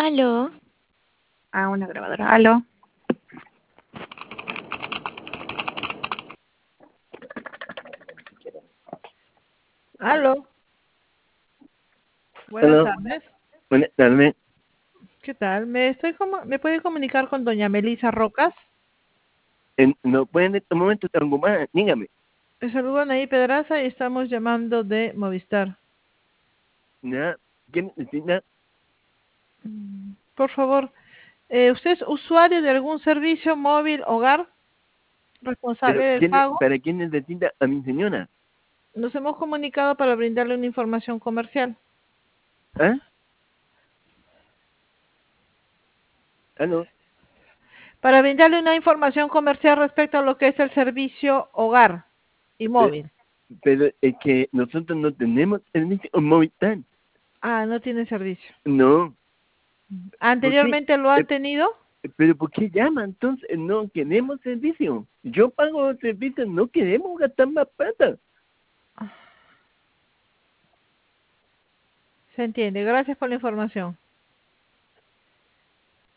Aló, Ah, una grabadora. ¿Aló? Aló, buenas Hola, tardes. buenas tardes. ¿Qué tal? ¿Me puede comunicar con doña Melisa Rocas? No pueden en este momento algo más, dígame. Le saludan ahí Pedraza y estamos llamando de Movistar. ¿Ya? ¿Qué necesita? Por favor, ¿usted es usuario de algún servicio móvil hogar Pero, responsable del pago? ¿para quién necesita a mi señora? Nos hemos comunicado para brindarle una información comercial. ¿Ah? ¿Aló? Para brindarle una información comercial respecto a lo que es el servicio hogar y Pero, móvil. pero es que nosotros no tenemos servicio Movistar. Ah, no tiene servicio. No. ¿Por qué? ¿Anteriormente lo han tenido? ¿Pero por qué llama? Entonces, no queremos servicio. Yo pago servicio, no queremos gastar más plata. Se entiende. Gracias por la información.